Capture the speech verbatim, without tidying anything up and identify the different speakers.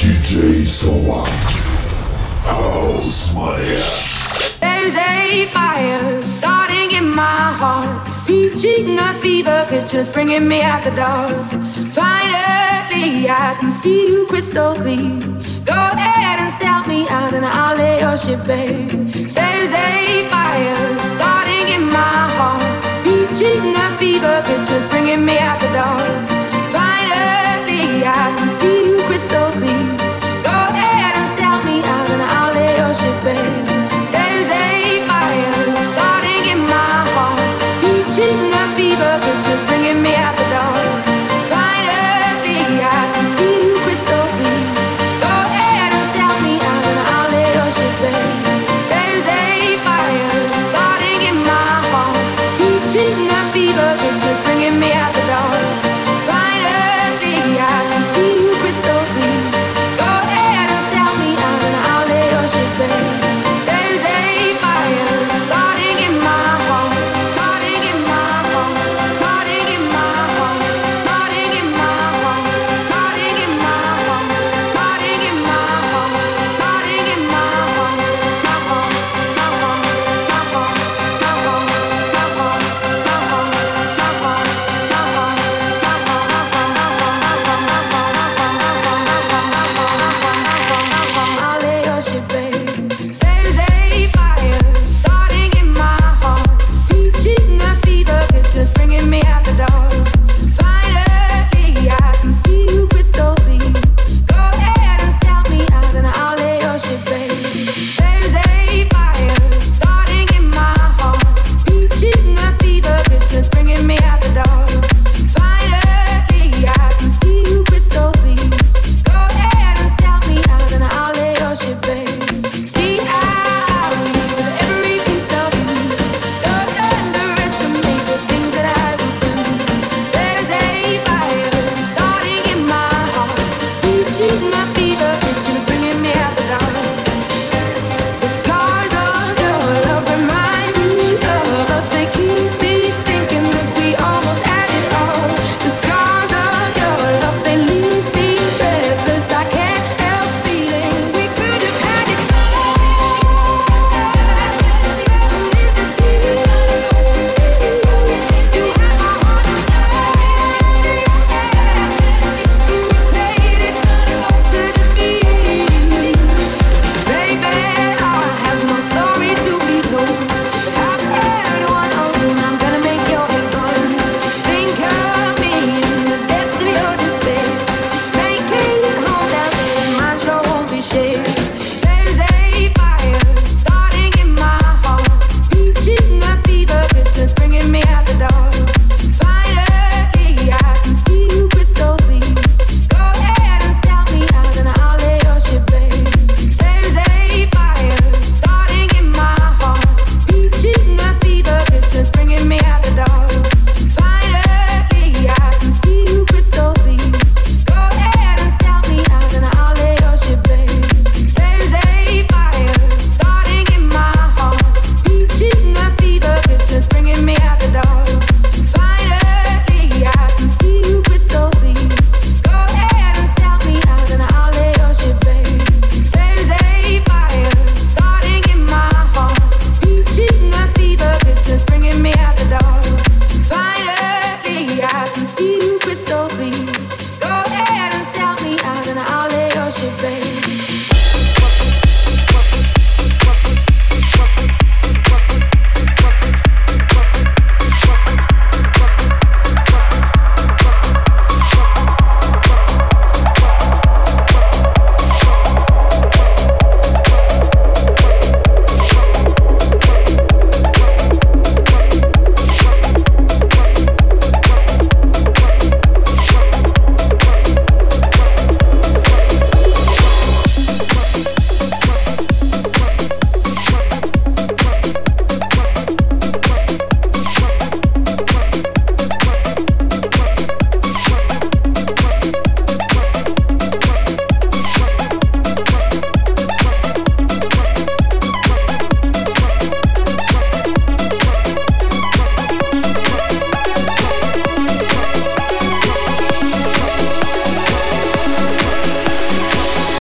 Speaker 1: D J Soa. House Mania.
Speaker 2: There's a fire starting in my heart, reaching a fever pitch, it's bringing me out the dark. Finally, I can see you crystal clear. Go ahead and sell me out and I'll lay your shit bare. There's a fire starting in my heart, reaching a fever pitch, it's bringing me out the dark. Finally,